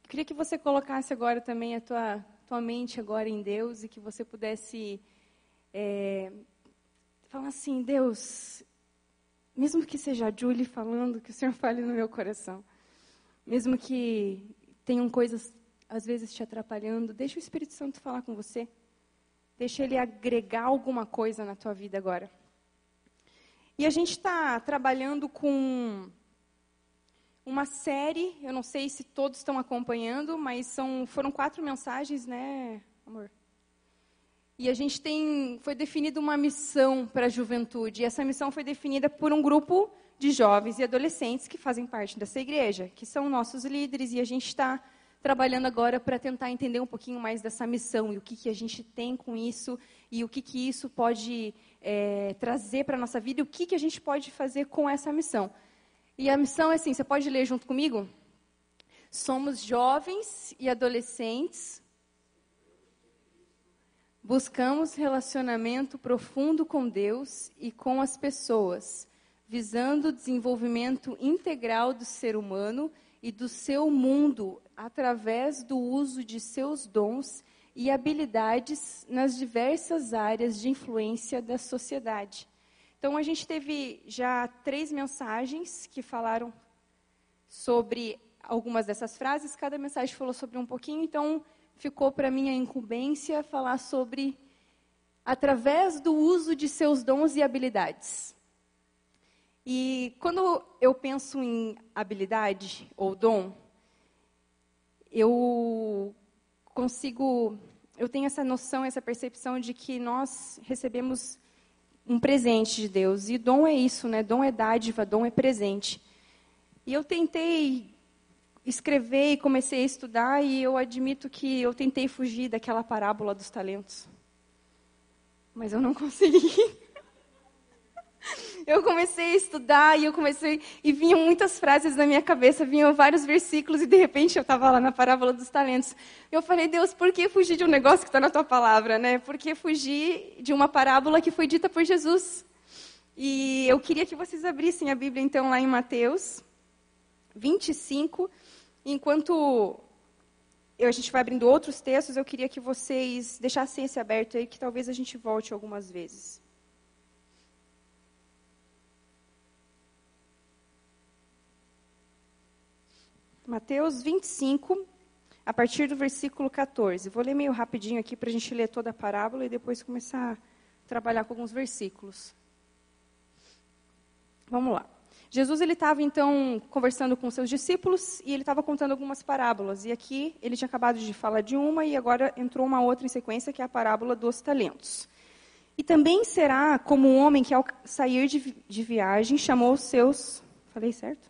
Eu queria que você colocasse agora também a tua mente agora em Deus e que você pudesse falar assim, Deus, mesmo que seja a Julie falando, que o Senhor fale no meu coração. Mesmo que tenham coisas, às vezes, te atrapalhando, deixa o Espírito Santo falar com você. Deixa ele agregar alguma coisa na tua vida agora. E a gente está trabalhando com uma série, eu não sei se todos estão acompanhando, mas foram 4 mensagens, né, amor? E a gente foi definida uma missão para a juventude. E essa missão foi definida por um grupo de jovens e adolescentes que fazem parte dessa igreja, que são nossos líderes, e a gente está trabalhando agora para tentar entender um pouquinho mais dessa missão, e o que a gente tem com isso, e o que isso pode trazer para a nossa vida, e o que a gente pode fazer com essa missão. E a missão é assim, você pode ler junto comigo? Somos jovens e adolescentes, buscamos relacionamento profundo com Deus e com as pessoas, visando o desenvolvimento integral do ser humano e do seu mundo, através do uso de seus dons e habilidades nas diversas áreas de influência da sociedade. Então, a gente teve já 3 mensagens que falaram sobre algumas dessas frases, cada mensagem falou sobre um pouquinho, então ficou para mim a incumbência falar sobre através do uso de seus dons e habilidades. E quando eu penso em habilidade ou dom, eu tenho essa noção, essa percepção de que nós recebemos um presente de Deus. E dom é isso, né? Dom é dádiva, dom é presente. E eu tentei escrever e comecei a estudar, e eu admito que eu tentei fugir daquela parábola dos talentos. Mas eu não consegui. Eu comecei a estudar e vinham muitas frases na minha cabeça, vinham vários versículos e de repente eu estava lá na parábola dos talentos. Eu falei, Deus, por que fugir de um negócio que está na tua palavra, né? Por que fugir de uma parábola que foi dita por Jesus? E eu queria que vocês abrissem a Bíblia então lá em Mateus 25. Enquanto a gente vai abrindo outros textos, eu queria que vocês deixassem esse aberto aí, que talvez a gente volte algumas vezes. Mateus 25, a partir do versículo 14. Vou ler meio rapidinho aqui para a gente ler toda a parábola e depois começar a trabalhar com alguns versículos. Vamos lá. Jesus estava, então, conversando com seus discípulos e ele estava contando algumas parábolas. E aqui ele tinha acabado de falar de uma e agora entrou uma outra em sequência, que é a parábola dos talentos. E também será como um homem que, ao sair de viagem, chamou seus... Falei certo?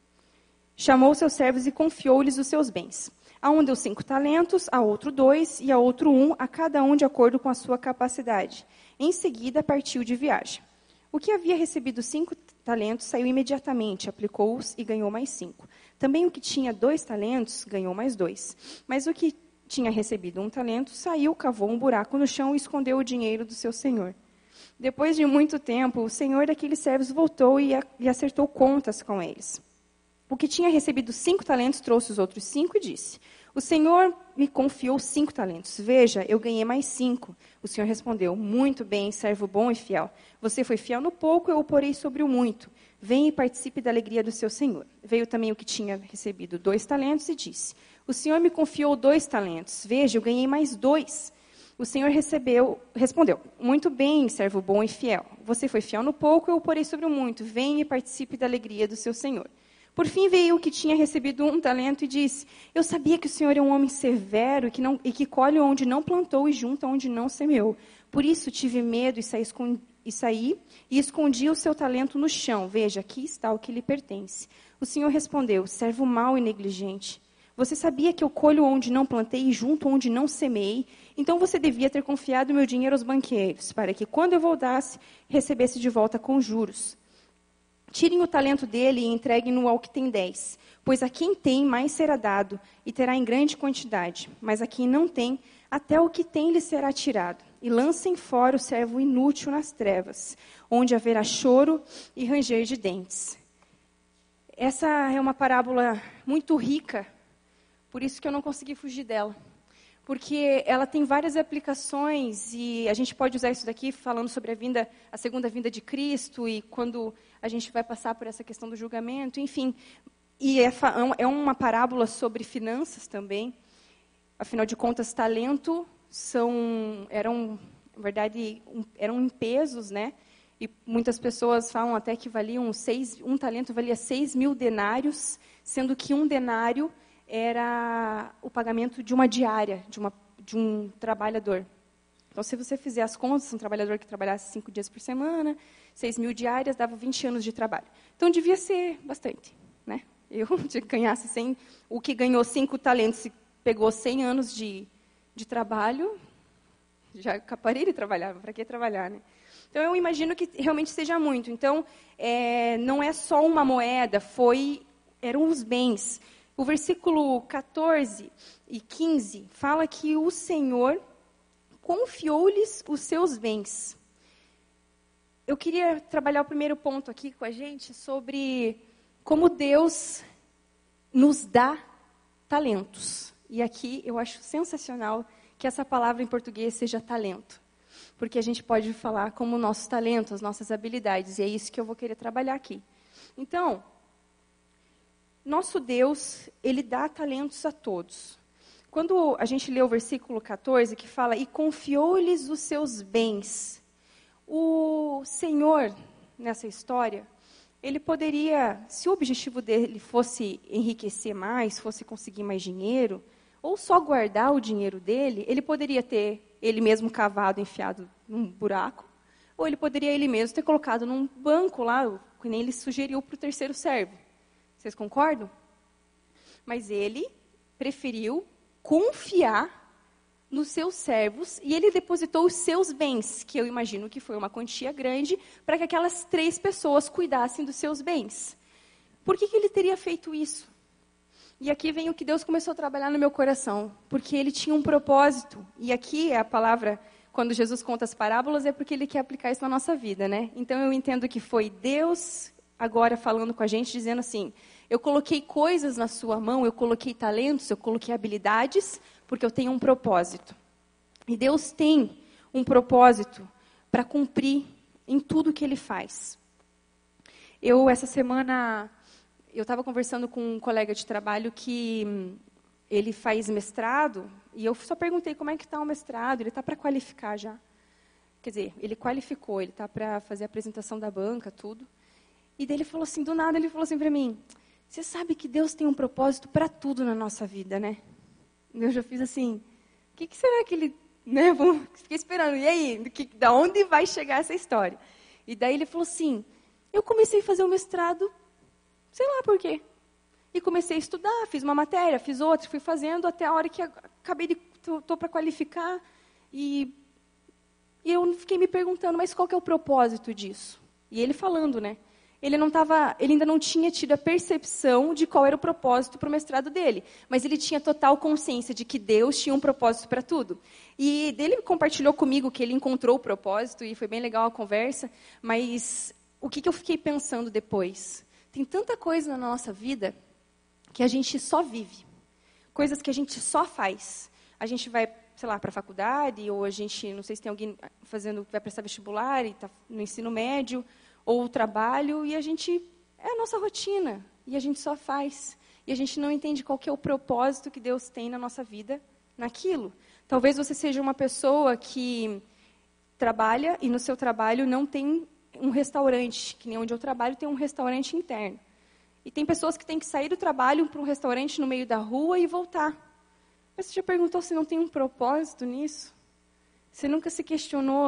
Chamou seus servos e confiou-lhes os seus bens. A um deu 5 talentos, a outro 2 e a outro 1, a cada um de acordo com a sua capacidade. Em seguida, partiu de viagem. O que havia recebido 5 talentos saiu imediatamente, aplicou-os e ganhou mais 5. Também o que tinha 2 talentos ganhou mais 2. Mas o que tinha recebido 1 talento saiu, cavou um buraco no chão e escondeu o dinheiro do seu senhor. Depois de muito tempo, o senhor daqueles servos voltou e acertou contas com eles. O que tinha recebido 5 talentos trouxe os outros 5 e disse: o Senhor me confiou 5 talentos. Veja, eu ganhei mais 5. O Senhor respondeu: muito bem, servo bom e fiel. Você foi fiel no pouco, eu o porei sobre o muito. Venha e participe da alegria do seu Senhor. Veio também o que tinha recebido 2 talentos e disse: o Senhor me confiou 2 talentos. Veja, eu ganhei mais 2. O Senhor respondeu: muito bem, servo bom e fiel. Você foi fiel no pouco, eu o porei sobre o muito. Venha e participe da alegria do seu Senhor. Por fim veio o que tinha recebido 1 talento e disse: eu sabia que o Senhor é um homem severo e que colhe onde não plantou e junta onde não semeou. Por isso tive medo e saí e escondi o seu talento no chão. Veja, aqui está o que lhe pertence. O Senhor respondeu: servo mau e negligente. Você sabia que eu colho onde não plantei e junto onde não semeei? Então você devia ter confiado meu dinheiro aos banqueiros, para que quando eu voltasse, recebesse de volta com juros. Tirem o talento dele e entreguem-no ao que tem 10. Pois a quem tem, mais será dado, e terá em grande quantidade. Mas a quem não tem, até o que tem lhe será tirado. E lancem fora o servo inútil nas trevas, onde haverá choro e ranger de dentes. Essa é uma parábola muito rica, Por isso que eu não consegui fugir dela. Porque ela tem várias aplicações e a gente pode usar isso daqui falando sobre a segunda vinda de Cristo e quando a gente vai passar por essa questão do julgamento, enfim. E é uma parábola sobre finanças também. Afinal de contas, talento eram em pesos, né? E muitas pessoas falam até que um talento valia 6.000 denários, sendo que um denário era o pagamento de uma diária, de um trabalhador. Então, se você fizer as contas, um trabalhador que trabalhasse 5 dias por semana, 6.000 diárias, dava 20 anos de trabalho. Então, devia ser bastante, né? Eu, se ganhasse 100, o que ganhou 5 talentos, se pegou 100 anos de trabalho, já parei de trabalhar, para que trabalhar, né? Então, eu imagino que realmente seja muito. Então, não é só uma moeda, eram os bens. O versículo 14 e 15 fala que o Senhor confiou-lhes os seus bens. Eu queria trabalhar o primeiro ponto aqui com a gente sobre como Deus nos dá talentos. E aqui eu acho sensacional que essa palavra em português seja talento. Porque a gente pode falar como nossos talentos, as nossas habilidades. E é isso que eu vou querer trabalhar aqui. Então, nosso Deus, Ele dá talentos a todos. Quando a gente lê o versículo 14, que fala, e confiou-lhes os seus bens. O Senhor, nessa história, Ele poderia, se o objetivo dele fosse enriquecer mais, fosse conseguir mais dinheiro, ou só guardar o dinheiro dele, ele poderia ter ele mesmo cavado, enfiado num buraco, ou ele poderia ele mesmo ter colocado num banco lá, que nem ele sugeriu para o terceiro servo. Vocês concordam? Mas ele preferiu confiar nos seus servos e ele depositou os seus bens, que eu imagino que foi uma quantia grande, para que aquelas 3 pessoas cuidassem dos seus bens. Por que ele teria feito isso? E aqui vem o que Deus começou a trabalhar no meu coração, porque Ele tinha um propósito. E aqui é a palavra, quando Jesus conta as parábolas, é porque Ele quer aplicar isso na nossa vida, né? Então eu entendo que foi Deus agora falando com a gente, dizendo assim, eu coloquei coisas na sua mão, eu coloquei talentos, eu coloquei habilidades, porque eu tenho um propósito. E Deus tem um propósito para cumprir em tudo que Ele faz. Essa semana, eu estava conversando com um colega de trabalho que ele faz mestrado, e eu só perguntei como é que está o mestrado, ele está para qualificar já. Quer dizer, ele qualificou, ele está para fazer a apresentação da banca, tudo. E daí ele falou assim, do nada, ele falou assim para mim, você sabe que Deus tem um propósito para tudo na nossa vida, né? Eu já fiz assim, o que será que ele... Né? Fiquei esperando, e aí, da onde vai chegar essa história? E daí ele falou assim, eu comecei a fazer o mestrado, sei lá por quê. E comecei a estudar, fiz uma matéria, fiz outra, fui fazendo até a hora que acabei estou para qualificar. E eu fiquei me perguntando, mas qual que é o propósito disso? E ele falando, né? Ele ainda não tinha tido a percepção de qual era o propósito para o mestrado dele. Mas ele tinha total consciência de que Deus tinha um propósito para tudo. E ele compartilhou comigo que ele encontrou o propósito, e foi bem legal a conversa. Mas o que eu fiquei pensando depois? Tem tanta coisa na nossa vida que a gente só vive. Coisas que a gente só faz. A gente vai, sei lá, para a faculdade, ou a gente, não sei se tem alguém vai prestar vestibular e está no ensino médio, ou o trabalho, e é a nossa rotina, e a gente só faz. E a gente não entende qual que é o propósito que Deus tem na nossa vida naquilo. Talvez você seja uma pessoa que trabalha, e no seu trabalho não tem um restaurante, que nem onde eu trabalho tem um restaurante interno. E tem pessoas que têm que sair do trabalho para um restaurante no meio da rua e voltar. Mas você já perguntou se não tem um propósito nisso? Você nunca se questionou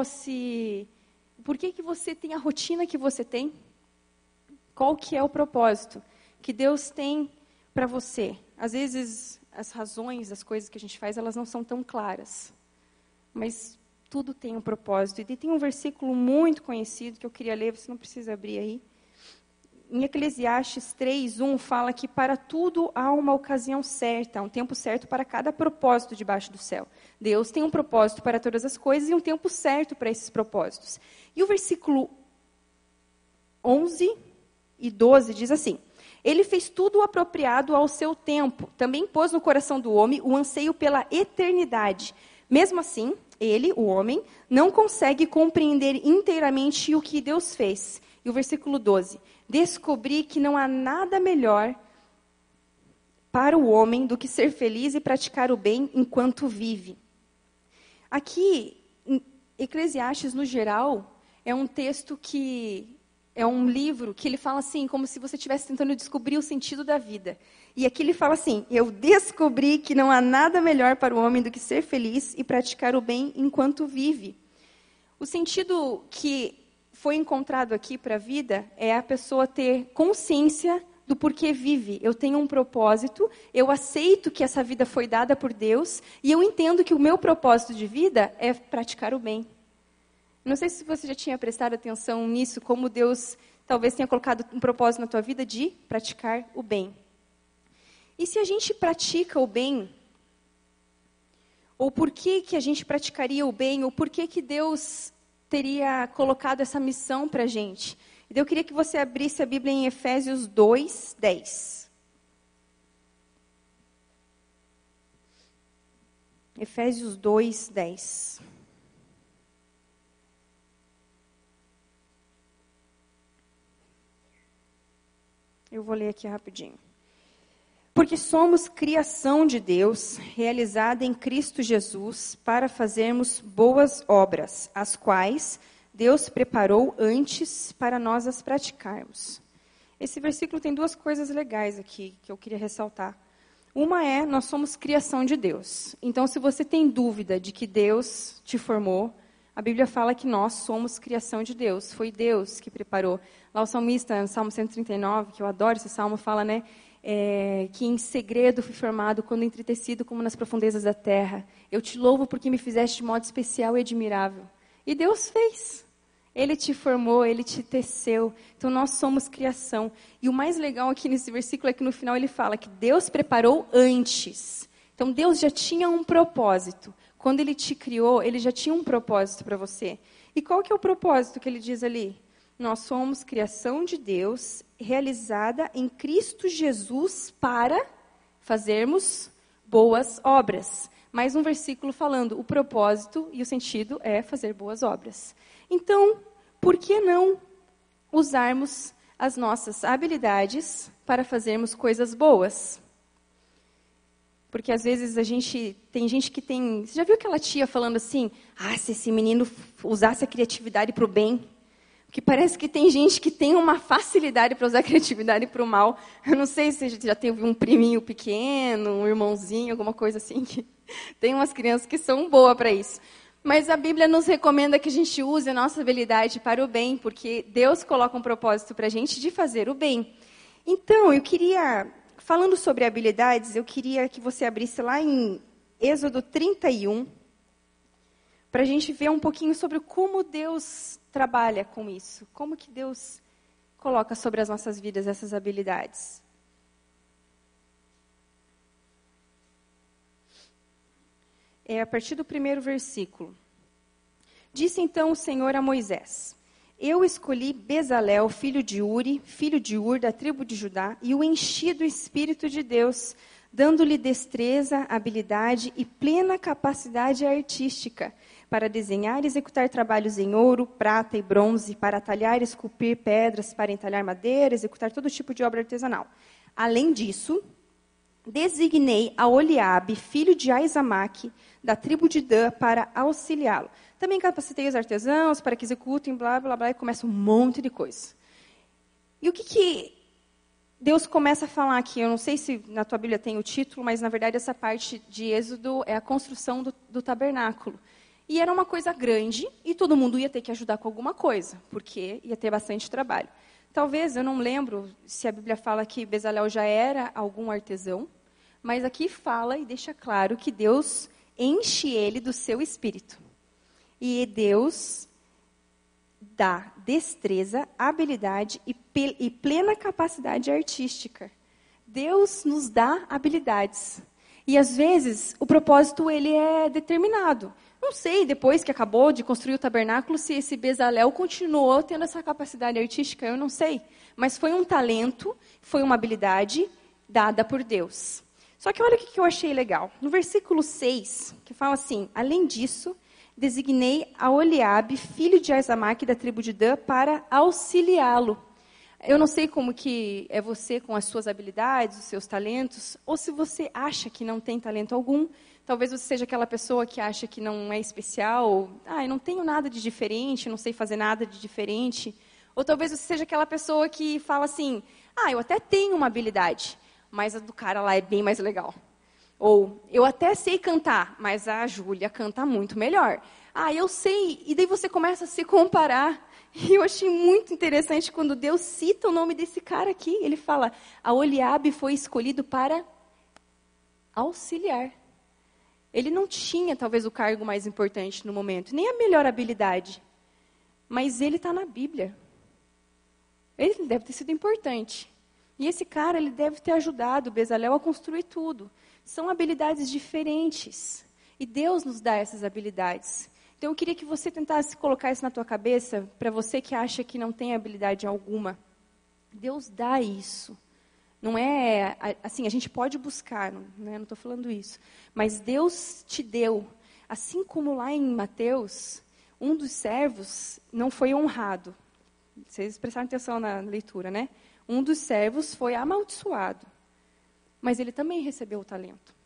por que você tem a rotina que você tem? Qual que é o propósito que Deus tem para você? Às vezes, as razões das coisas que a gente faz, elas não são tão claras. Mas tudo tem um propósito. E tem um versículo muito conhecido que eu queria ler, você não precisa abrir aí. Em Eclesiastes 3:1 fala que para tudo há uma ocasião certa, um tempo certo para cada propósito debaixo do céu. Deus tem um propósito para todas as coisas e um tempo certo para esses propósitos. E o versículo 11 e 12 diz assim, Ele fez tudo apropriado ao seu tempo. Também pôs no coração do homem o anseio pela eternidade. Mesmo assim, ele, o homem, não consegue compreender inteiramente o que Deus fez. E o versículo 12. Descobri que não há nada melhor para o homem do que ser feliz e praticar o bem enquanto vive. Aqui, Eclesiastes, no geral, é um texto que... é um livro que ele fala assim, como se você estivesse tentando descobrir o sentido da vida. E aqui ele fala assim, eu descobri que não há nada melhor para o homem do que ser feliz e praticar o bem enquanto vive. O sentido que foi encontrado aqui para a vida é a pessoa ter consciência do porquê vive. Eu tenho um propósito, eu aceito que essa vida foi dada por Deus, e eu entendo que o meu propósito de vida é praticar o bem. Não sei se você já tinha prestado atenção nisso, como Deus talvez tenha colocado um propósito na tua vida de praticar o bem. E se a gente pratica o bem, ou por que a gente praticaria o bem, ou por que Deus teria colocado essa missão para a gente? Então, eu queria que você abrisse a Bíblia em Efésios 2, 10. Efésios 2, 10. Eu vou ler aqui rapidinho. Porque somos criação de Deus, realizada em Cristo Jesus, para fazermos boas obras, as quais Deus preparou antes para nós as praticarmos. Esse versículo tem duas coisas legais aqui que eu queria ressaltar. Uma é, nós somos criação de Deus. Então, se você tem dúvida de que Deus te formou, a Bíblia fala que nós somos criação de Deus. Foi Deus que preparou. Lá o salmista, no Salmo 139, que eu adoro esse salmo, fala, né? Que em segredo fui formado, quando entretecido como nas profundezas da terra. Eu te louvo porque me fizeste de modo especial e admirável. E Deus fez. Ele te formou, Ele te teceu. Então, nós somos criação. E o mais legal aqui nesse versículo é que no final ele fala que Deus preparou antes. Então, Deus já tinha um propósito. Quando Ele te criou, Ele já tinha um propósito para você. E qual que é o propósito que Ele diz ali? Nós somos criação de Deus, realizada em Cristo Jesus para fazermos boas obras. Mais um versículo falando, o propósito e o sentido é fazer boas obras. Então, por que não usarmos as nossas habilidades para fazermos coisas boas? Porque às vezes tem gente que tem... Você já viu aquela tia falando assim, se esse menino usasse a criatividade para o bem? Porque parece que tem gente que tem uma facilidade para usar a criatividade para o mal. Eu não sei se já teve um priminho pequeno, um irmãozinho, alguma coisa assim. Que tem umas crianças que são boas para isso. Mas a Bíblia nos recomenda que a gente use a nossa habilidade para o bem, porque Deus coloca um propósito para a gente de fazer o bem. Então, falando sobre habilidades, eu queria que você abrisse lá em Êxodo 31, para a gente ver um pouquinho sobre como Deus trabalha com isso. Como que Deus coloca sobre as nossas vidas essas habilidades. É a partir do primeiro versículo. Disse então o Senhor a Moisés, eu escolhi Bezalel, filho de Uri, filho de Ur, da tribo de Judá, e o enchi do Espírito de Deus, dando-lhe destreza, habilidade e plena capacidade artística, para desenhar e executar trabalhos em ouro, prata e bronze, para talhar e esculpir pedras, para entalhar madeira, executar todo tipo de obra artesanal. Além disso, designei a Oliabe, filho de Aizamaque, da tribo de Dan, para auxiliá-lo. Também capacitei os artesãos para que executem, blá, blá, blá, e começa um monte de coisa. E o que Deus começa a falar aqui? Eu não sei se na tua Bíblia tem o título, mas, na verdade, essa parte de Êxodo é a construção do tabernáculo. E era uma coisa grande, e todo mundo ia ter que ajudar com alguma coisa, porque ia ter bastante trabalho. Talvez, eu não lembro se a Bíblia fala que Bezalel já era algum artesão, mas aqui fala e deixa claro que Deus enche ele do seu espírito. E Deus dá destreza, habilidade e plena capacidade artística. Deus nos dá habilidades. E, às vezes, o propósito ele é determinado. Não sei, depois que acabou de construir o tabernáculo, se esse Bezalel continuou tendo essa capacidade artística, eu não sei. Mas foi um talento, foi uma habilidade dada por Deus. Só que olha o que eu achei legal. No versículo 6, que fala assim: além disso, designei a Oliabe, filho de Aizamaque, da tribo de Dan, para auxiliá-lo. Eu não sei como que é você com as suas habilidades, os seus talentos, ou se você acha que não tem talento algum. Talvez você seja aquela pessoa que acha que não é especial, eu não tenho nada de diferente, não sei fazer nada de diferente. Ou talvez você seja aquela pessoa que fala assim, eu até tenho uma habilidade, mas a do cara lá é bem mais legal. Ou, eu até sei cantar, mas a Júlia canta muito melhor. Eu sei, e daí você começa a se comparar. E eu achei muito interessante quando Deus cita o nome desse cara aqui. Ele fala, a Oliabe foi escolhido para auxiliar. Ele não tinha, talvez, o cargo mais importante no momento, nem a melhor habilidade. Mas ele está na Bíblia. Ele deve ter sido importante. E esse cara, ele deve ter ajudado o Bezalel a construir tudo. São habilidades diferentes. E Deus nos dá essas habilidades. Então, eu queria que você tentasse colocar isso na tua cabeça, para você que acha que não tem habilidade alguma. Deus dá isso. Não é, assim, a gente pode buscar, não estou falando isso. Mas Deus te deu. Assim como lá em Mateus, um dos servos não foi honrado. Vocês prestaram atenção na leitura, né? Um dos servos foi amaldiçoado. Mas ele também recebeu o talento.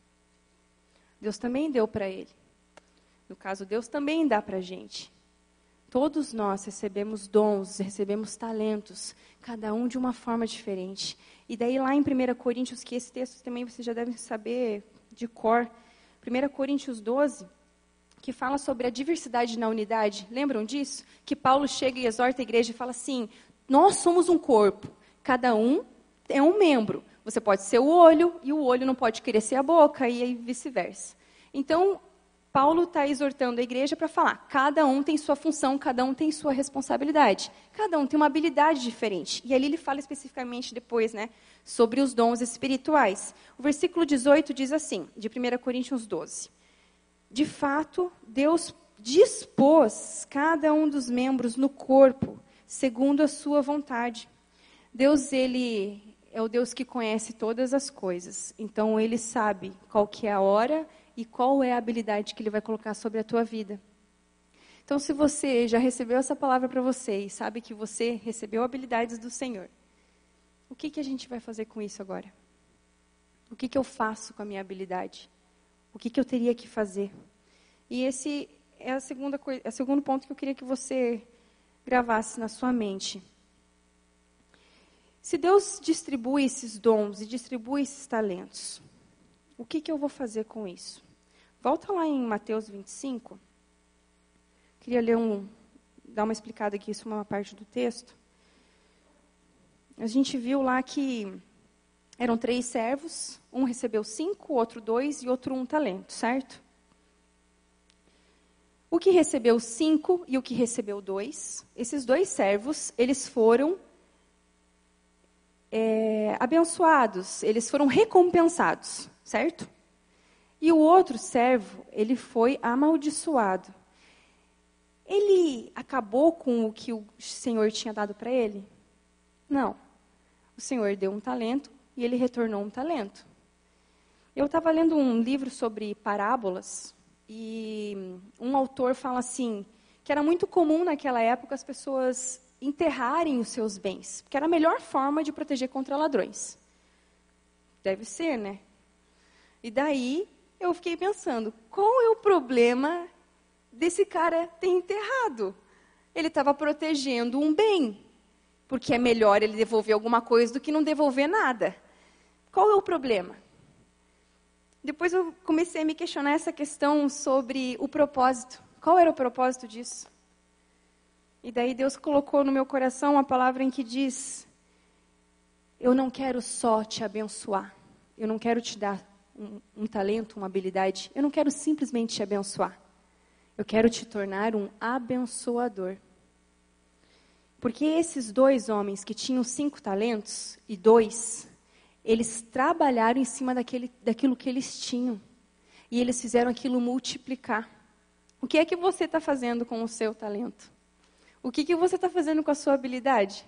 Deus também deu para ele. No caso, Deus também dá para a gente. Todos nós recebemos dons, recebemos talentos, cada um de uma forma diferente. E daí lá em 1 Coríntios, que esse texto também vocês já devem saber de cor, 1 Coríntios 12, que fala sobre a diversidade na unidade. Lembram disso? Que Paulo chega e exorta a igreja e fala assim, nós somos um corpo, cada um é um membro. Você pode ser o olho, e o olho não pode querer ser a boca, e aí vice-versa. Então, Paulo está exortando a igreja para falar, cada um tem sua função, cada um tem sua responsabilidade. Cada um tem uma habilidade diferente. E ali ele fala especificamente depois, sobre os dons espirituais. O versículo 18 diz assim, de 1 Coríntios 12. De fato, Deus dispôs cada um dos membros no corpo, segundo a sua vontade. Deus, ele é o Deus que conhece todas as coisas. Então, ele sabe qual que é a hora e qual é a habilidade que ele vai colocar sobre a tua vida. Então, se você já recebeu essa palavra para você e sabe que você recebeu habilidades do Senhor, o que a gente vai fazer com isso agora? O que eu faço com a minha habilidade? O que eu teria que fazer? E esse é o segundo ponto que eu queria que você gravasse na sua mente. Se Deus distribui esses dons e distribui esses talentos, o que eu vou fazer com isso? Volta lá em Mateus 25. Queria dar uma explicada aqui sobre uma parte do texto. A gente viu lá que eram 3 servos, um recebeu 5, outro 2 e outro 1 talento, certo? O que recebeu 5 e o que recebeu 2, esses 2 servos, eles foram abençoados, eles foram recompensados, certo? E o outro servo, ele foi amaldiçoado. Ele acabou com o que o Senhor tinha dado para ele? Não. O Senhor deu um talento e ele retornou um talento. Eu estava lendo um livro sobre parábolas e um autor fala assim, que era muito comum naquela época as pessoas enterrarem os seus bens, porque era a melhor forma de proteger contra ladrões. Deve ser, né? E daí eu fiquei pensando, qual é o problema desse cara ter enterrado? Ele estava protegendo um bem, porque é melhor ele devolver alguma coisa do que não devolver nada. Qual é o problema? Depois eu comecei a me questionar essa questão sobre o propósito. Qual era o propósito disso? E daí Deus colocou no meu coração uma palavra em que diz, eu não quero só te abençoar, eu não quero te dar um talento, uma habilidade, eu não quero simplesmente te abençoar, eu quero te tornar um abençoador. Porque esses 2 homens que tinham 5 talentos e 2, eles trabalharam em cima daquilo que eles tinham. E eles fizeram aquilo multiplicar. O que é que você está fazendo com o seu talento? O que você está fazendo com a sua habilidade?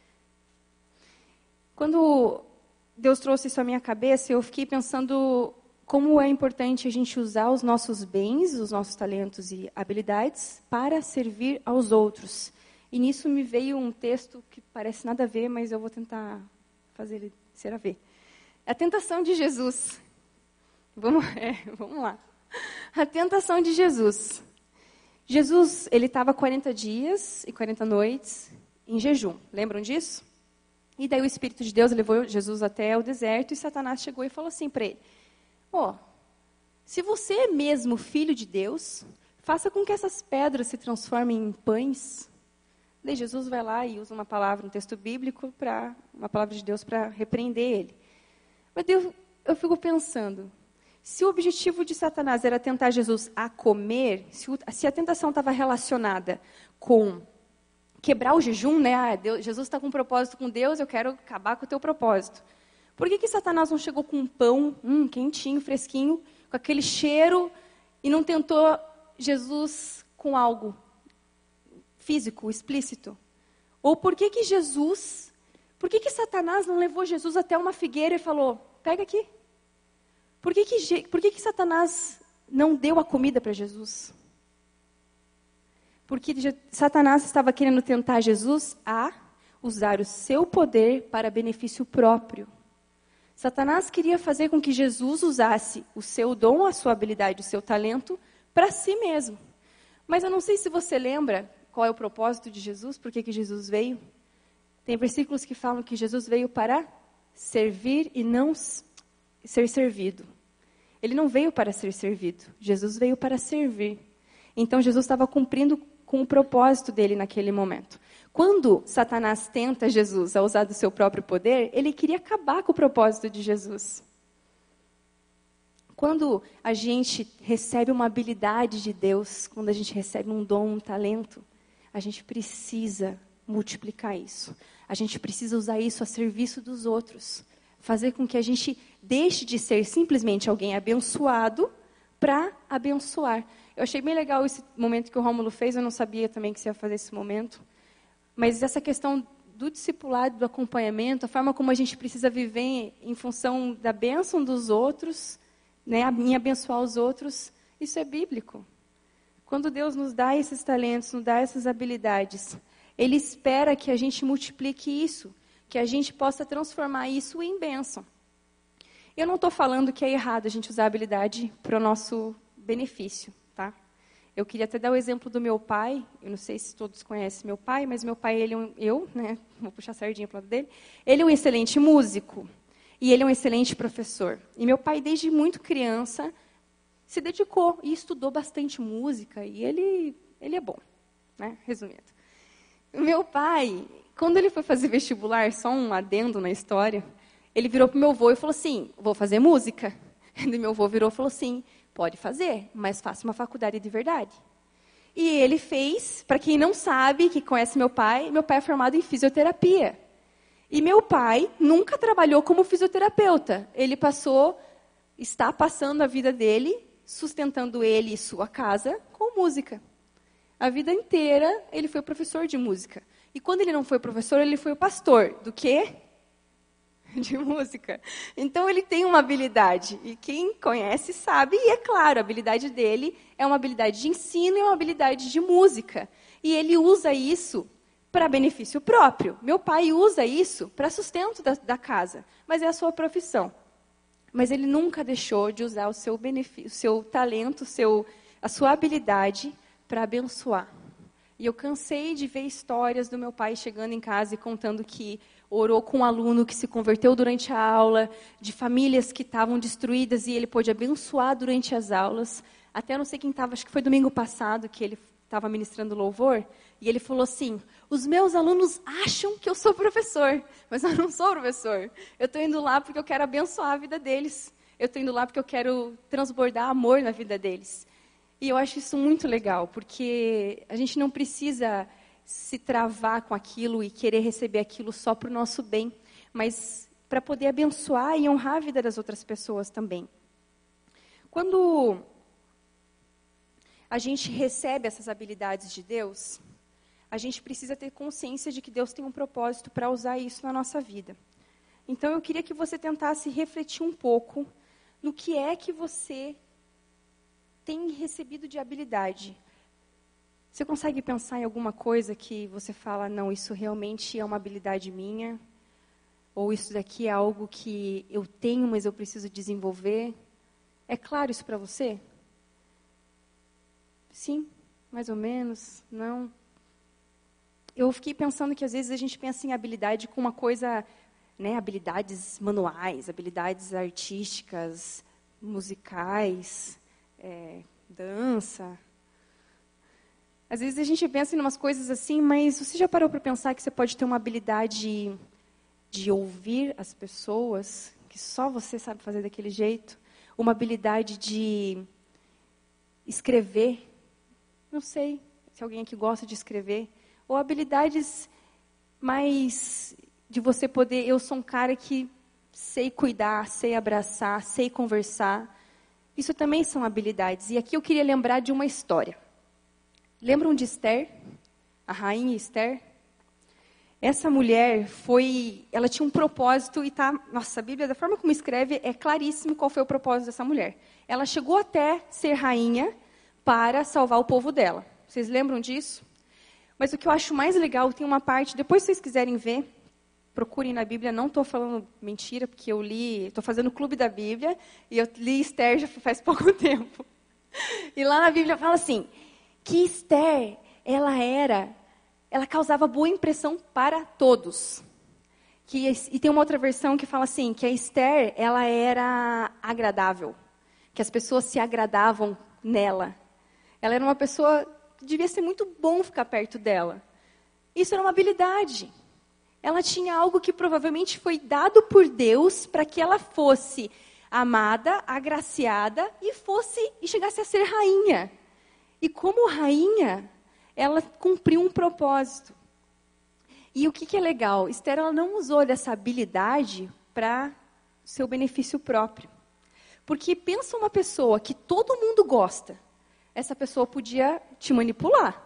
Quando Deus trouxe isso à minha cabeça, eu fiquei pensando como é importante a gente usar os nossos bens, os nossos talentos e habilidades para servir aos outros. E nisso me veio um texto que parece nada a ver, mas eu vou tentar fazer ele ser a ver. A tentação de Jesus. Vamos lá. A tentação de Jesus. Jesus, ele estava 40 dias e 40 noites em jejum. Lembram disso? E daí o Espírito de Deus levou Jesus até o deserto e Satanás chegou e falou assim para ele: se você é mesmo filho de Deus, faça com que essas pedras se transformem em pães. Daí Jesus vai lá e usa uma palavra, um texto bíblico, uma palavra de Deus para repreender ele. Mas eu fico pensando, se o objetivo de Satanás era tentar Jesus a comer, se a tentação estava relacionada com quebrar o jejum, né? Jesus está com um propósito com Deus, eu quero acabar com o teu propósito. Por que Satanás não chegou com um pão quentinho, fresquinho, com aquele cheiro, e não tentou Jesus com algo físico, explícito? Ou por que Satanás não levou Jesus até uma figueira e falou: pega aqui? Por que Satanás não deu a comida para Jesus? Porque Satanás estava querendo tentar Jesus a usar o seu poder para benefício próprio. Satanás queria fazer com que Jesus usasse o seu dom, a sua habilidade, o seu talento, para si mesmo. Mas eu não sei se você lembra qual é o propósito de Jesus, por que Jesus veio. Tem versículos que falam que Jesus veio para servir e não ser servido. Ele não veio para ser servido, Jesus veio para servir. Então Jesus estava cumprindo com o propósito dele naquele momento. Quando Satanás tenta Jesus a usar do seu próprio poder, ele queria acabar com o propósito de Jesus. Quando a gente recebe uma habilidade de Deus, quando a gente recebe um dom, um talento, a gente precisa multiplicar isso. A gente precisa usar isso a serviço dos outros. Fazer com que a gente deixe de ser simplesmente alguém abençoado para abençoar. Eu achei bem legal esse momento que o Rômulo fez, eu não sabia também que você ia fazer esse momento. Mas essa questão do discipulado, do acompanhamento, a forma como a gente precisa viver em função da bênção dos outros, né, em abençoar os outros, isso é bíblico. Quando Deus nos dá esses talentos, nos dá essas habilidades, Ele espera que a gente multiplique isso, que a gente possa transformar isso em bênção. Eu não estou falando que é errado a gente usar a habilidade para o nosso benefício, tá? Eu queria até dar o exemplo do meu pai. Eu não sei se todos conhecem meu pai, mas meu pai, vou puxar a sardinha para o lado dele. Ele é um excelente músico e ele é um excelente professor. E meu pai, desde muito criança, se dedicou e estudou bastante música. E ele é bom, né? Resumindo. Meu pai, quando ele foi fazer vestibular, só um adendo na história, ele virou para o meu avô e falou assim: vou fazer música. E meu avô virou e falou assim: pode fazer, mas faça uma faculdade de verdade. E ele fez, para quem não sabe, que conhece meu pai é formado em fisioterapia. E meu pai nunca trabalhou como fisioterapeuta. Ele está passando a vida dele, sustentando ele e sua casa com música. A vida inteira ele foi professor de música. E quando ele não foi professor, ele foi o pastor. Do quê? De música. Então ele tem uma habilidade, e quem conhece sabe, e é claro, a habilidade dele é uma habilidade de ensino e uma habilidade de música. E ele usa isso para benefício próprio. Meu pai usa isso para sustento da casa, mas é a sua profissão. Mas ele nunca deixou de usar o seu benefício, o seu talento, a sua habilidade para abençoar. E eu cansei de ver histórias do meu pai chegando em casa e contando que orou com um aluno que se converteu durante a aula, de famílias que estavam destruídas e ele pôde abençoar durante as aulas. Até não sei quem estava, acho que foi domingo passado que ele estava ministrando louvor, e ele falou assim: os meus alunos acham que eu sou professor, mas eu não sou professor. Eu estou indo lá porque eu quero abençoar a vida deles. Eu estou indo lá porque eu quero transbordar amor na vida deles. E eu acho isso muito legal, porque a gente não precisa se travar com aquilo e querer receber aquilo só para o nosso bem, mas para poder abençoar e honrar a vida das outras pessoas também. Quando a gente recebe essas habilidades de Deus, a gente precisa ter consciência de que Deus tem um propósito para usar isso na nossa vida. Então, eu queria que você tentasse refletir um pouco no que é que você tem recebido de habilidade. Você consegue pensar em alguma coisa que você fala, não, isso realmente é uma habilidade minha? Ou isso daqui é algo que eu tenho, mas eu preciso desenvolver? É claro isso para você? Sim? Mais ou menos? Não? Eu fiquei pensando que às vezes a gente pensa em habilidade com uma coisa, né, habilidades manuais, habilidades artísticas, musicais, dança. Às vezes a gente pensa em umas coisas assim, mas você já parou para pensar que você pode ter uma habilidade de ouvir as pessoas, que só você sabe fazer daquele jeito? Uma habilidade de escrever? Não sei se alguém aqui gosta de escrever. Ou habilidades mais de você poder... Eu sou um cara que sei cuidar, sei abraçar, sei conversar. Isso também são habilidades. E aqui eu queria lembrar de uma história. Lembram de Esther? A rainha Esther? Essa mulher ela tinha um propósito e nossa, a Bíblia, da forma como escreve, é claríssimo qual foi o propósito dessa mulher. Ela chegou até ser rainha para salvar o povo dela. Vocês lembram disso? Mas o que eu acho mais legal, tem uma parte, depois se vocês quiserem ver, procurem na Bíblia, não estou falando mentira, porque eu li, estou fazendo o clube da Bíblia, e eu li Esther já faz pouco tempo. E lá na Bíblia fala assim, que Esther, ela causava boa impressão para todos. E tem uma outra versão que fala assim, que a Esther, ela era agradável, que as pessoas se agradavam nela. Ela era uma pessoa que devia ser muito bom ficar perto dela. Isso era uma habilidade. Ela tinha algo que provavelmente foi dado por Deus para que ela fosse amada, agraciada e chegasse a ser rainha. E como rainha, ela cumpriu um propósito. E o que é legal? Esther, ela não usou dessa habilidade para seu benefício próprio. Porque pensa uma pessoa que todo mundo gosta, essa pessoa podia te manipular.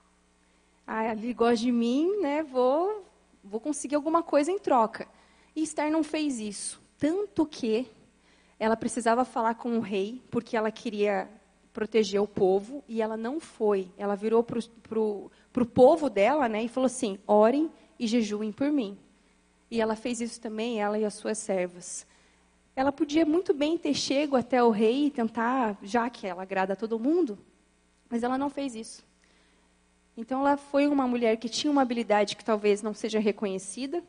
Ah, ele gosta de mim, né? Vou conseguir alguma coisa em troca. E Esther não fez isso. Tanto que ela precisava falar com o rei, porque ela queria proteger o povo, e ela não foi. Ela virou pro povo dela, né, e falou assim, orem e jejuem por mim. E ela fez isso também, ela e as suas servas. Ela podia muito bem ter chego até o rei e tentar, já que ela agrada a todo mundo, mas ela não fez isso. Então, ela foi uma mulher que tinha uma habilidade que talvez não seja reconhecida,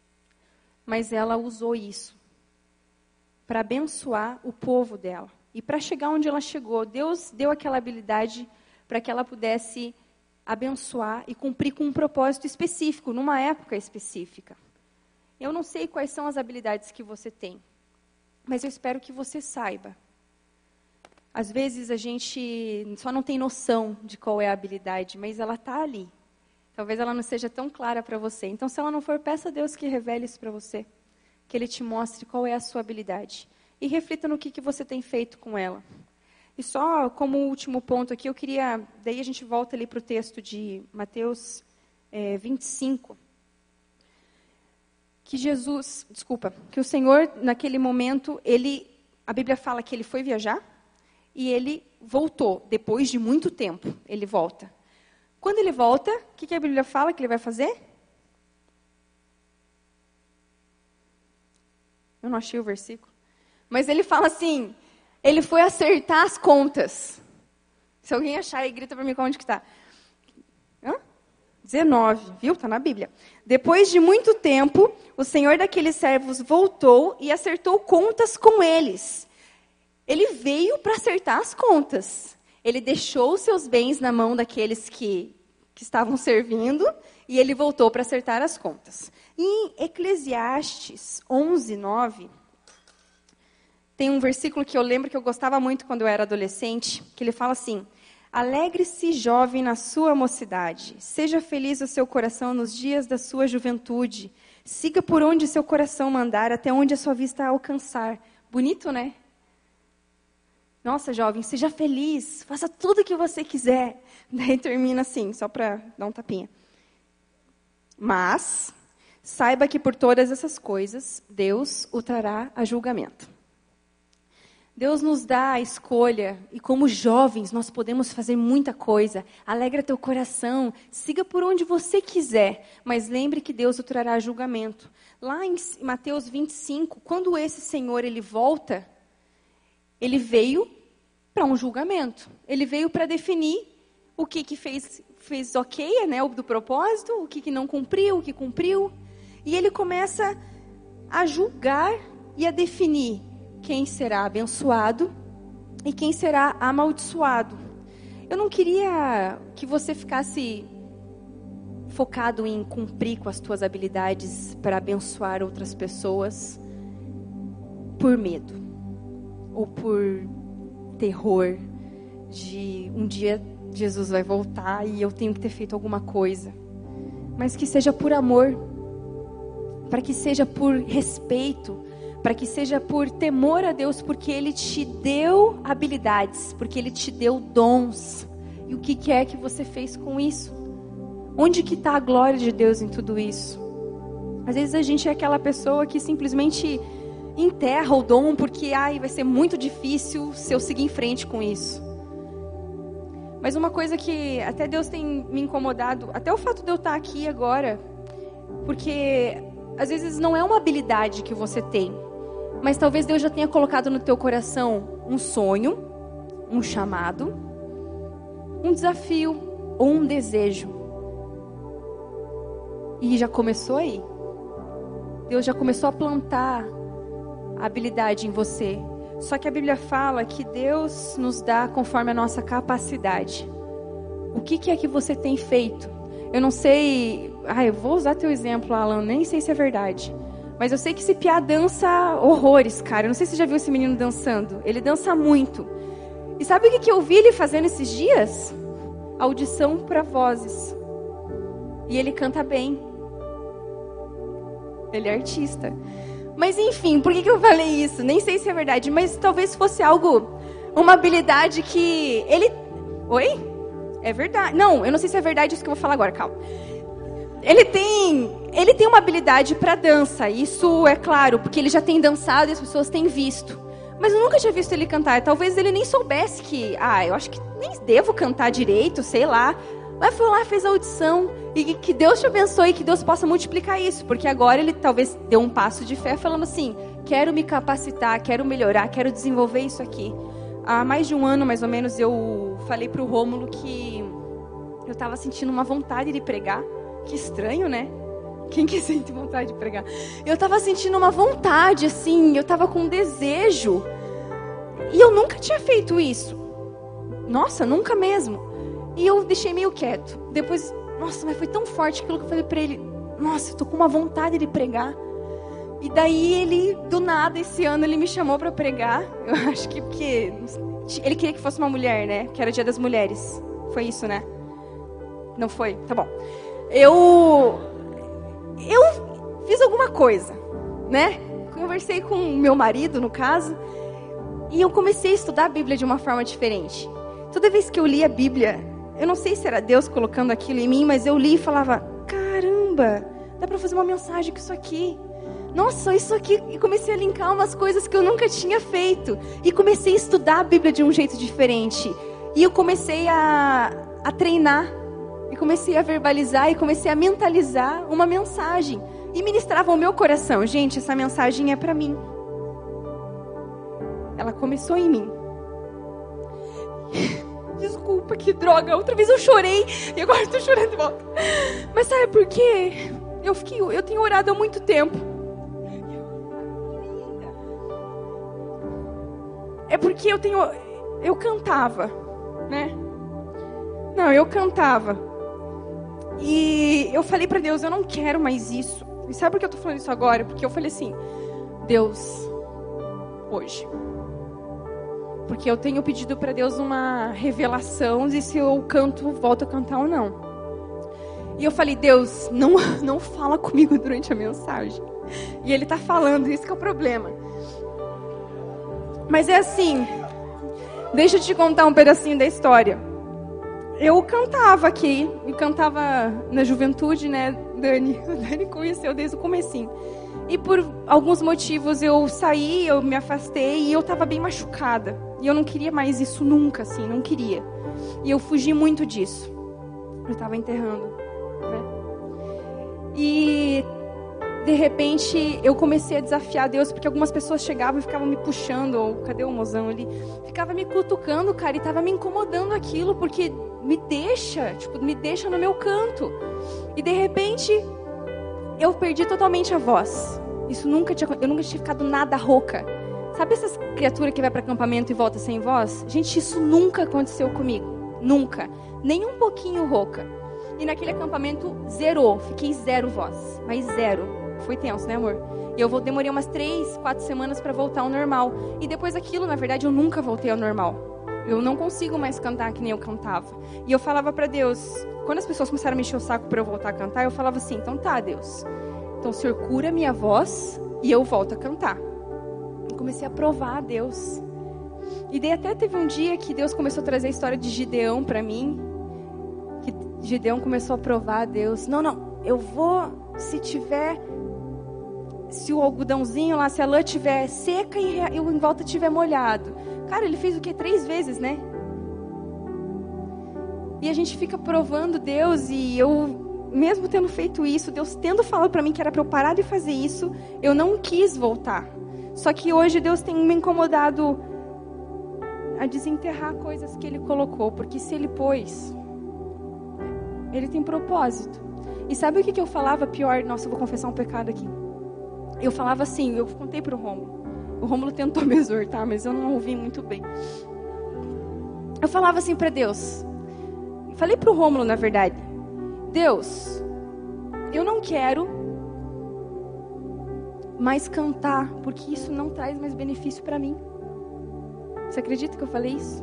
mas ela usou isso para abençoar o povo dela. E para chegar onde ela chegou, Deus deu aquela habilidade para que ela pudesse abençoar e cumprir com um propósito específico, numa época específica. Eu não sei quais são as habilidades que você tem, mas eu espero que você saiba. Às vezes a gente só não tem noção de qual é a habilidade, mas ela está ali. Talvez ela não seja tão clara para você. Então, se ela não for, peça a Deus que revele isso para você, que Ele te mostre qual é a sua habilidade. E reflita no que você tem feito com ela. E só como último ponto aqui, daí a gente volta ali para o texto de Mateus 25. Que o Senhor, naquele momento, a Bíblia fala que ele foi viajar e ele voltou, depois de muito tempo, ele volta. Quando ele volta, o que a Bíblia fala que ele vai fazer? Eu não achei o versículo. Mas ele fala assim, ele foi acertar as contas. Se alguém achar aí, grita para mim onde que está. 19, viu? Está na Bíblia. Depois de muito tempo, o senhor daqueles servos voltou e acertou contas com eles. Ele veio para acertar as contas. Ele deixou os seus bens na mão daqueles que estavam servindo e ele voltou para acertar as contas. Em Eclesiastes 11, 9... tem um versículo que eu lembro que eu gostava muito quando eu era adolescente, que ele fala assim, alegre-se, jovem, na sua mocidade. Seja feliz o seu coração nos dias da sua juventude. Siga por onde seu coração mandar, até onde a sua vista alcançar. Bonito, né? Nossa, jovem, seja feliz, faça tudo o que você quiser. Daí termina assim, só para dar um tapinha. Mas, saiba que por todas essas coisas, Deus o trará a julgamento. Deus nos dá a escolha, e como jovens, nós podemos fazer muita coisa. Alegra teu coração, siga por onde você quiser, mas lembre que Deus o trará a julgamento. Lá em Mateus 25, quando esse Senhor ele volta, ele veio para um julgamento. Ele veio para definir o que fez ok, né, do propósito, o que não cumpriu, o que cumpriu. E ele começa a julgar e a definir quem será abençoado e quem será amaldiçoado. Eu não queria que você ficasse focado em cumprir com as tuas habilidades para abençoar outras pessoas por medo ou por terror de um dia Jesus vai voltar e eu tenho que ter feito alguma coisa. Mas que seja por amor, para que seja por respeito, para que seja por temor a Deus, porque Ele te deu habilidades, porque Ele te deu dons. E o que é que você fez com isso? Onde que está a glória de Deus em tudo isso? Às vezes a gente é aquela pessoa que simplesmente enterra o dom porque vai ser muito difícil se eu seguir em frente com isso. Mas uma coisa que até Deus tem me incomodado, até o fato de eu estar aqui agora, porque às vezes não é uma habilidade que você tem, mas talvez Deus já tenha colocado no teu coração um sonho, um chamado, um desafio ou um desejo. E já começou aí. Deus já começou a plantar a habilidade em você. Só que a Bíblia fala que Deus nos dá conforme a nossa capacidade. O que é que você tem feito? Eu não sei... eu vou usar teu exemplo, Alan. Nem sei se é verdade. Mas eu sei que esse piá dança horrores, cara. Eu não sei se você já viu esse menino dançando. Ele dança muito. E sabe o que eu vi ele fazendo esses dias? Audição para vozes. E ele canta bem. Ele é artista. Mas enfim, por que eu falei isso? Nem sei se é verdade, mas talvez fosse uma habilidade que ele... Oi? É verdade. Não, eu não sei se é verdade isso que eu vou falar agora, calma. Ele tem uma habilidade para dança, isso é claro, porque ele já tem dançado e as pessoas têm visto. Mas eu nunca tinha visto ele cantar, talvez ele nem soubesse que... eu acho que nem devo cantar direito, sei lá. Mas foi lá, fez a audição. E que Deus te abençoe e que Deus possa multiplicar isso. Porque agora ele talvez deu um passo de fé falando assim, quero me capacitar, quero melhorar, quero desenvolver isso aqui. Há mais de um ano, mais ou menos, eu falei para o Rômulo que eu estava sentindo uma vontade de pregar. Que estranho, né? Quem que sente vontade de pregar? Eu estava sentindo uma vontade, assim, eu estava com um desejo. E eu nunca tinha feito isso. Nossa, nunca mesmo. E eu deixei meio quieto. Depois... Nossa, mas foi tão forte aquilo que eu falei pra ele. Nossa, eu tô com uma vontade de pregar. E daí ele, do nada, esse ano ele me chamou pra pregar. Eu acho que porque... Ele queria que fosse uma mulher, né? Que era o Dia das Mulheres. Foi isso, né? Não foi? Tá bom. Eu fiz alguma coisa, né? Conversei com meu marido, no caso. E eu comecei a estudar a Bíblia de uma forma diferente. Toda vez que eu li a Bíblia... Eu não sei se era Deus colocando aquilo em mim, mas eu li e falava, caramba, dá para fazer uma mensagem com isso aqui. Nossa, isso aqui. E comecei a linkar umas coisas que eu nunca tinha feito. E comecei a estudar a Bíblia de um jeito diferente. E eu comecei a treinar. E comecei a verbalizar e comecei a mentalizar uma mensagem. E ministrava ao meu coração. Gente, essa mensagem é para mim. Ela começou em mim. Desculpa, que droga. Outra vez eu chorei e agora eu tô chorando de volta. Mas sabe por quê? Eu tenho orado há muito tempo. É porque eu cantava, né? Não, eu cantava. E eu falei pra Deus, eu não quero mais isso. E sabe por que eu tô falando isso agora? Porque eu falei assim, Deus, hoje... Porque eu tenho pedido para Deus uma revelação de se eu volto a cantar ou não. E eu falei, Deus, não fala comigo durante a mensagem. E Ele está falando, isso que é o problema. Mas é assim, Deixa eu te contar um pedacinho da história. Eu cantava aqui, e cantava na juventude, né, Dani? A Dani conheceu desde o comecinho. E por alguns motivos eu saí, eu me afastei e eu estava bem machucada. E eu não queria mais isso nunca, assim, não queria. E eu fugi muito disso. Eu estava enterrando, né? E de repente eu comecei a desafiar Deus, porque algumas pessoas chegavam e ficavam me puxando, ou cadê o mozão ali? Ficava me cutucando, cara, e estava me incomodando aquilo, porque me deixa no meu canto. E de repente eu perdi totalmente a voz. Eu nunca tinha ficado nada rouca. Sabe essas criaturas que vai para acampamento e volta sem voz? Gente, isso nunca aconteceu comigo. Nunca. Nem um pouquinho rouca. E naquele acampamento zerou. Fiquei zero voz. Mas zero. Foi tenso, né, amor? E eu demorei umas 3, 4 semanas para voltar ao normal. E depois daquilo, na verdade, eu nunca voltei ao normal. Eu não consigo mais cantar que nem eu cantava. E eu falava para Deus, quando as pessoas começaram a me encher o saco para eu voltar a cantar, eu falava assim, então tá, Deus. Então o Senhor cura a minha voz e eu volto a cantar. Eu comecei a provar a Deus. E daí até teve um dia que Deus começou a trazer a história de Gideão para mim. Que Gideão começou a provar a Deus. Não, eu vou, se o algodãozinho lá, se a lã estiver seca e eu em volta estiver molhado. Cara, ele fez o quê? 3 vezes, né? E a gente fica provando Deus e eu... Mesmo tendo feito isso, Deus tendo falado para mim que era para eu parar de fazer isso, eu não quis voltar. Só que hoje Deus tem me incomodado a desenterrar coisas que Ele colocou. Porque se Ele pôs, Ele tem propósito. E sabe o que eu falava pior? Nossa, eu vou confessar um pecado aqui. Eu falava assim, eu contei para o Rômulo. O Rômulo tentou me exortar, mas eu não ouvi muito bem. Eu falava assim para Deus. Falei para o Rômulo, na verdade. Deus, eu não quero mais cantar, porque isso não traz mais benefício para mim. Você acredita que eu falei isso?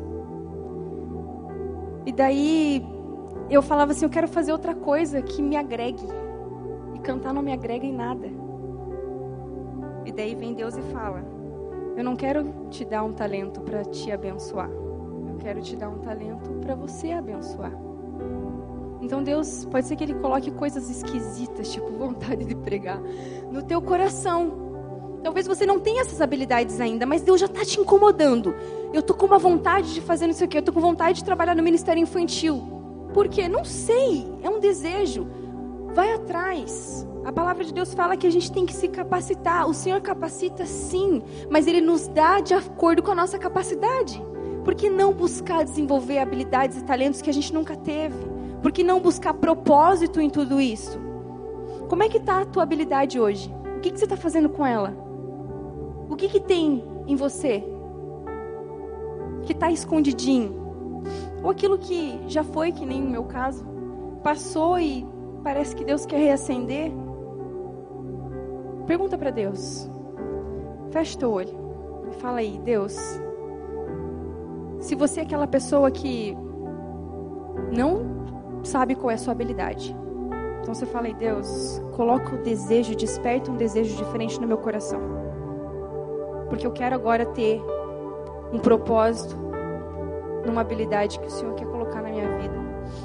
E daí eu falava assim, eu quero fazer outra coisa que me agregue. E cantar não me agrega em nada. E daí vem Deus e fala, eu não quero te dar um talento para te abençoar. Eu quero te dar um talento para você abençoar. Então Deus, pode ser que Ele coloque coisas esquisitas, tipo vontade de pregar, no teu coração. Talvez você não tenha essas habilidades ainda, mas Deus já está te incomodando. Eu estou com uma vontade de fazer não sei o quê, eu estou com vontade de trabalhar no ministério infantil. Por quê? Não sei, é um desejo. Vai atrás. A palavra de Deus fala que a gente tem que se capacitar. O Senhor capacita sim, mas Ele nos dá de acordo com a nossa capacidade. Por que não buscar desenvolver habilidades e talentos que a gente nunca teve? Por que não buscar propósito em tudo isso? Como é que está a tua habilidade hoje? O que você está fazendo com ela? O que tem em você? Que está escondidinho? Ou aquilo que já foi, que nem no meu caso, passou e parece que Deus quer reacender? Pergunta para Deus. Fecha teu olho e fala aí, Deus, se você é aquela pessoa que não sabe qual é a sua habilidade, então você fala aí, Deus, coloca o desejo, desperta um desejo diferente no meu coração, porque eu quero agora ter um propósito numa habilidade que o Senhor quer colocar na minha vida.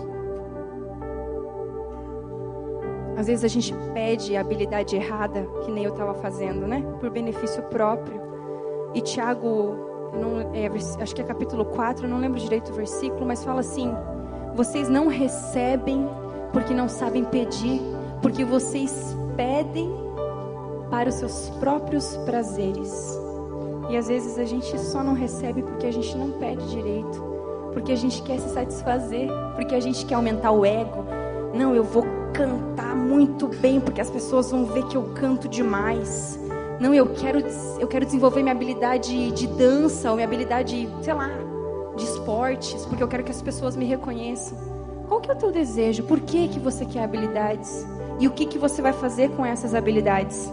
Às vezes a gente pede a habilidade errada, que nem eu estava fazendo, né? Por benefício próprio. E Tiago, acho que é capítulo 4, eu não lembro direito o versículo, mas fala assim, vocês não recebem porque não sabem pedir, porque vocês pedem para os seus próprios prazeres. E às vezes a gente só não recebe porque a gente não pede direito, porque a gente quer se satisfazer, porque a gente quer aumentar o ego. Não, eu vou cantar muito bem porque as pessoas vão ver que eu canto demais. Não, eu quero desenvolver minha habilidade de dança ou minha habilidade, sei lá, de esportes, porque eu quero que as pessoas me reconheçam. Qual que é o teu desejo? Por que você quer habilidades? E o que você vai fazer com essas habilidades?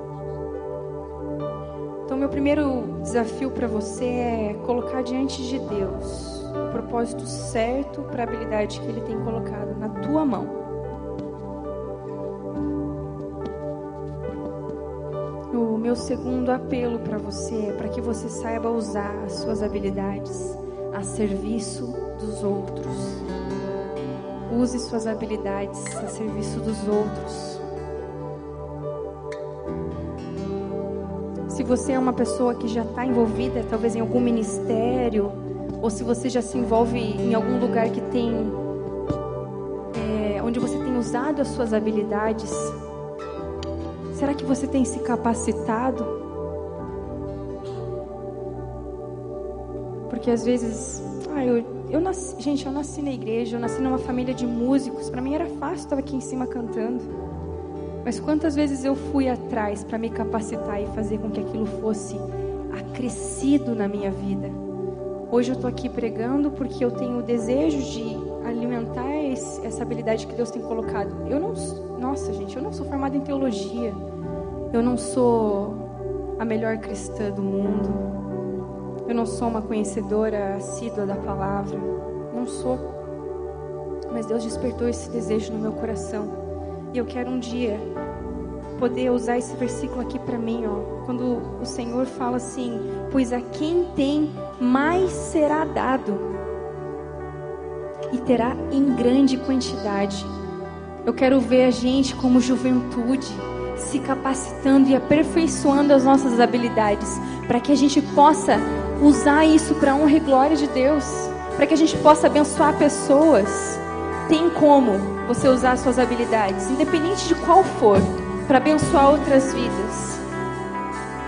Então, meu primeiro desafio para você é colocar diante de Deus o propósito certo para a habilidade que Ele tem colocado na tua mão. O meu segundo apelo para você é para que você saiba usar as suas habilidades. a serviço dos outros. Use suas habilidades a serviço dos outros. Se você é uma pessoa que já está envolvida, talvez em algum ministério, ou se você já se envolve em algum lugar que tem, onde você tem usado as suas habilidades, será que você tem se capacitado? Porque às vezes, eu nasci na igreja, eu nasci numa família de músicos, para mim era fácil estar aqui em cima cantando. Mas quantas vezes eu fui atrás para me capacitar e fazer com que aquilo fosse acrescido na minha vida? Hoje eu estou aqui pregando porque eu tenho o desejo de alimentar essa habilidade que Deus tem colocado. Eu não sou formada em teologia. Eu não sou a melhor cristã do mundo. Eu não sou uma conhecedora assídua da palavra. Não sou. Mas Deus despertou esse desejo no meu coração. E eu quero um dia poder usar esse versículo aqui para mim, quando o Senhor fala assim: pois a quem tem, mais será dado, e terá em grande quantidade. Eu quero ver a gente como juventude se capacitando e aperfeiçoando as nossas habilidades, para que a gente possa usar isso para a honra e glória de Deus, para que a gente possa abençoar pessoas. Tem como você usar suas habilidades, independente de qual for, para abençoar outras vidas.